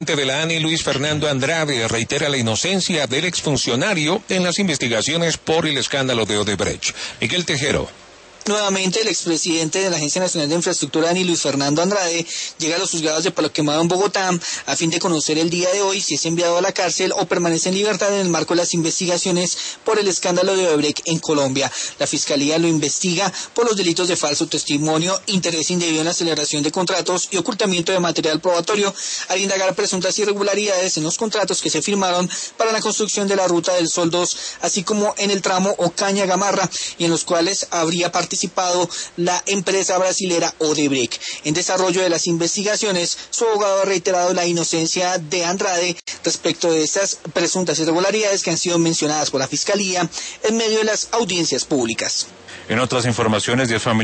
De la ANI, Luis Fernando Andrade, reitera la inocencia del exfuncionario en las investigaciones por el escándalo de Odebrecht. Miguel Tejero. Nuevamente, el expresidente de la Agencia Nacional de Infraestructura, ANI, Luis Fernando Andrade, llega a los juzgados de Palo Quemado en Bogotá a fin de conocer el día de hoy si es enviado a la cárcel o permanece en libertad en el marco de las investigaciones por el escándalo de Odebrecht en Colombia. La Fiscalía lo investiga por los delitos de falso testimonio, interés indebido en la celebración de contratos y ocultamiento de material probatorio, al indagar presuntas irregularidades en los contratos que se firmaron para la construcción de la Ruta del Sol 2, así como en el tramo Ocaña-Gamarra, y en los cuales habría participado la empresa brasilera Odebrecht. En desarrollo de las investigaciones, su abogado ha reiterado la inocencia de Andrade respecto de estas presuntas irregularidades que han sido mencionadas por la Fiscalía en medio de las audiencias públicas. En otras informaciones, 10 familias